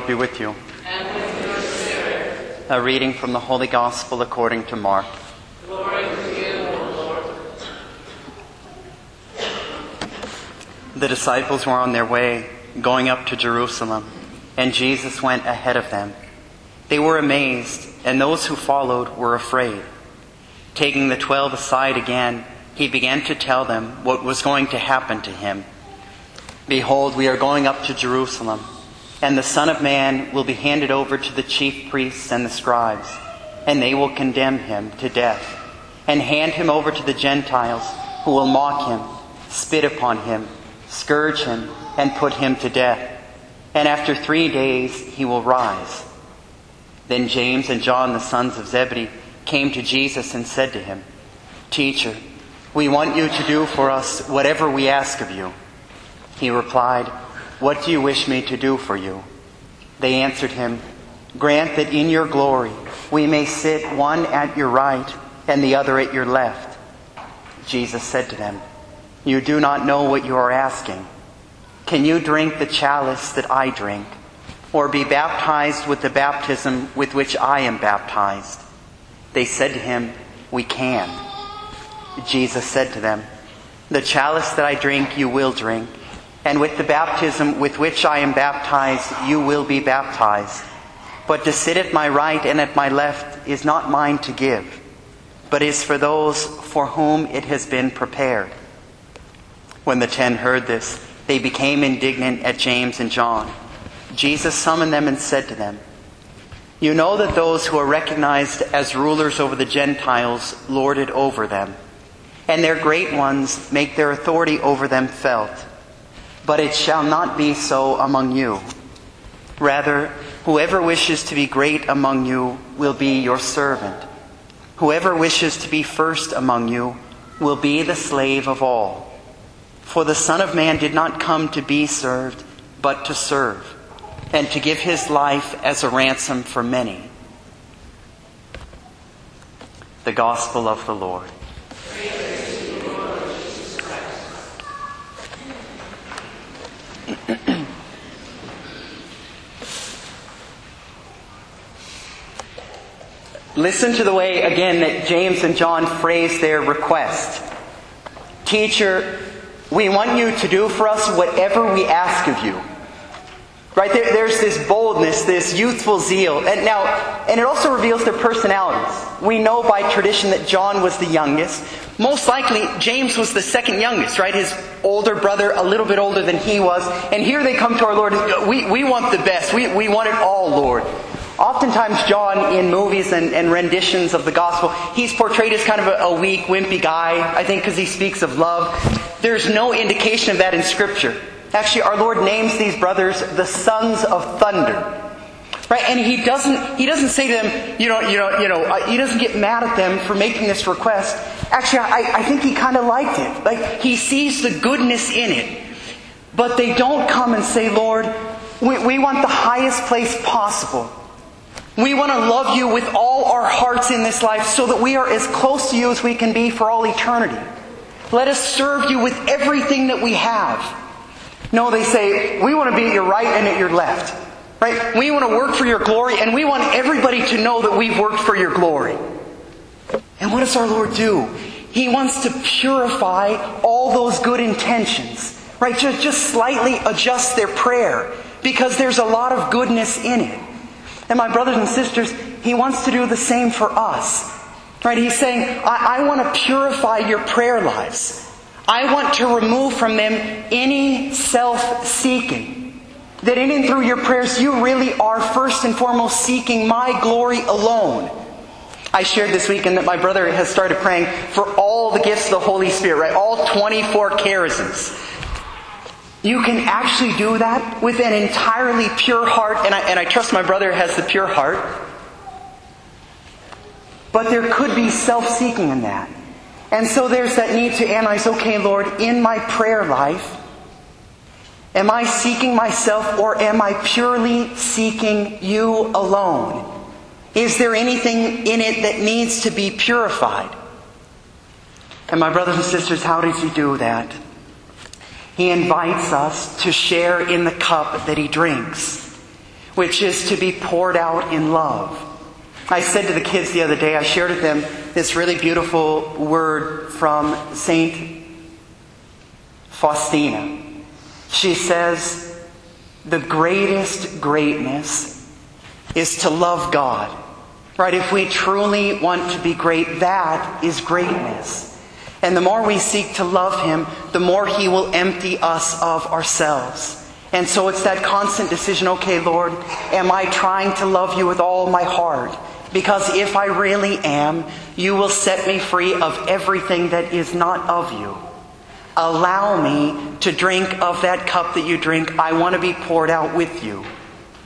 Lord be with you. And with your spirit. A reading from the Holy Gospel according to Mark. Glory to you, O Lord. The disciples were on their way, going up to Jerusalem, and Jesus went ahead of them. They were amazed, and those who followed were afraid. Taking the 12 aside again, he began to tell them what was going to happen to him. Behold, we are going up to Jerusalem, and the Son of Man will be handed over to the chief priests and the scribes, and they will condemn him to death, and hand him over to the Gentiles, who will mock him, spit upon him, scourge him, and put him to death. And after 3 days he will rise. Then James and John, the sons of Zebedee, came to Jesus and said to him, Teacher, we want you to do for us whatever we ask of you. He replied, What do you wish me to do for you? They answered him, Grant that in your glory we may sit one at your right and the other at your left. Jesus said to them, You do not know what you are asking. Can you drink the chalice that I drink, or be baptized with the baptism with which I am baptized? They said to him, We can. Jesus said to them, The chalice that I drink you will drink, and with the baptism with which I am baptized you will be baptized. But to sit at my right and at my left is not mine to give, but is for those for whom it has been prepared. When the 10 heard this, they became indignant at James and John. Jesus summoned them and said to them, You know that those who are recognized as rulers over the Gentiles lord it over them, and their great ones make their authority over them felt. But it shall not be so among you. Rather, whoever wishes to be great among you will be your servant. Whoever wishes to be first among you will be the slave of all. For the Son of Man did not come to be served, but to serve, and to give his life as a ransom for many. The Gospel of the Lord. Listen to the way, again, that James and John phrase their request. Teacher, we want you to do for us whatever we ask of you. Right? There's this boldness, this youthful zeal. And it also reveals their personalities. We know by tradition that John was the youngest. Most likely, James was the second youngest, right? His older brother, a little bit older than he was. And here they come to our Lord. We want the best. We want it all, Lord. Oftentimes, John, in movies and renditions of the gospel, he's portrayed as kind of a weak, wimpy guy, I think because he speaks of love. There's no indication of that in Scripture. Actually, our Lord names these brothers the sons of thunder. Right? And he doesn't say to them, he doesn't get mad at them for making this request. Actually, I think he kind of liked it. Like, he sees the goodness in it. But they don't come and say, Lord, we want the highest place possible. We want to love you with all our hearts in this life so that we are as close to you as we can be for all eternity. Let us serve you with everything that we have. No, they say, we want to be at your right and at your left. Right? We want to work for your glory, and we want everybody to know that we've worked for your glory. And what does our Lord do? He wants to purify all those good intentions. Right? Just slightly adjust their prayer, because there's a lot of goodness in it. And my brothers and sisters, He wants to do the same for us. Right? He's saying, I want to purify your prayer lives. I want to remove from them any self-seeking. That in and through your prayers, you really are first and foremost seeking my glory alone. I shared this weekend that my brother has started praying for all the gifts of the Holy Spirit, right? All 24 charisms. You can actually do that with an entirely pure heart, and I trust my brother has the pure heart. But there could be self-seeking in that. And so there's that need to analyze, okay, Lord, in my prayer life, am I seeking myself, or am I purely seeking you alone? Is there anything in it that needs to be purified? And my brothers and sisters, how does He do that? He invites us to share in the cup that He drinks. which is to be poured out in love. I said to the kids the other day, I shared with them this really beautiful word from Saint Faustina. She says, the greatest greatness is to love God. Right? If we truly want to be great, that is greatness. And the more we seek to love Him, the more He will empty us of ourselves. And so it's that constant decision, okay, Lord, am I trying to love you with all my heart? Because if I really am, you will set me free of everything that is not of you. Allow me to drink of that cup that you drink. I want to be poured out with you.